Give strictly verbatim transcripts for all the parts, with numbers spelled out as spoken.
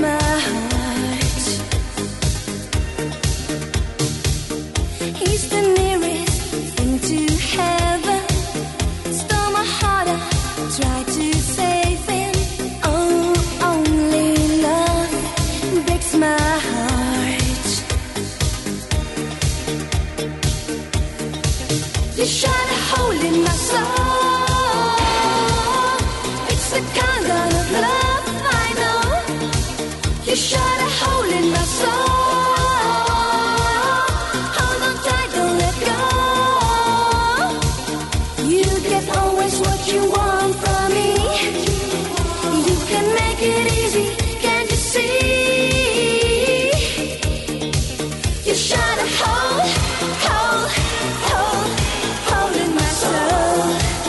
my heart. He's the nearest thing to heaven. Stole my heart, I tried to save him. Oh, only love breaks my heart. You shot a hole in my soul. It's the kind of love I know. You shot a hole in my soul. Hold on tight, don't let go. You get always what you want from me. You can make it easy, can't you see? You shot a hole, hole, hole, hole in my soul.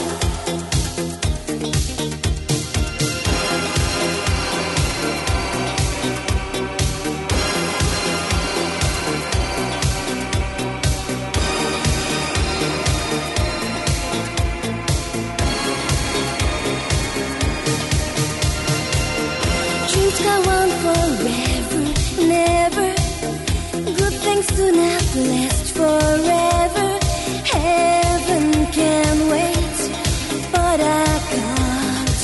Dreams go on forever, never. Good things do not last forever. Heaven can wait, but I can't.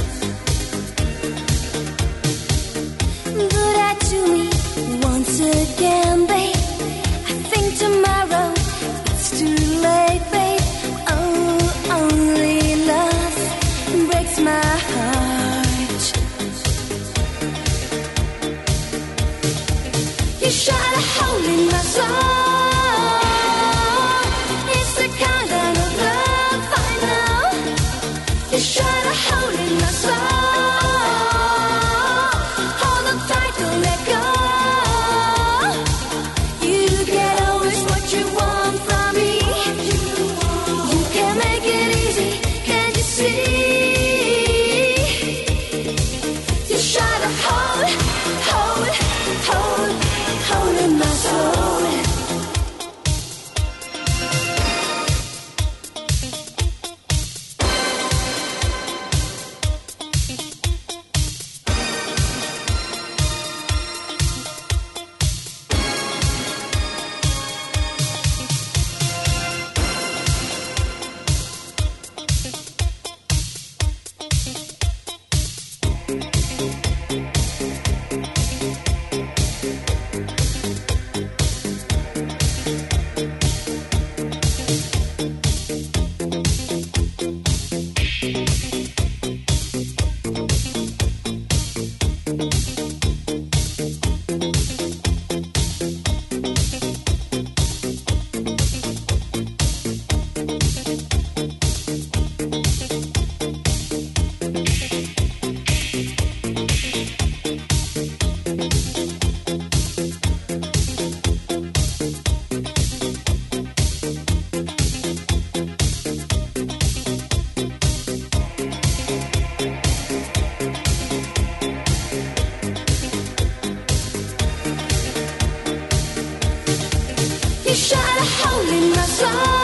Do that to me once again, babe. I think tomorrow it's too late, babe. Oh, only love breaks my heart. You shot a hole in my soul. It's the kind of love I know. You shot a hole in my soul. Hold on tight, don't let go. You get always what you want from me. You can make it easy, can't you see? You shot a hole, hole, hole, hole in my soul. You shot a hole in my soul.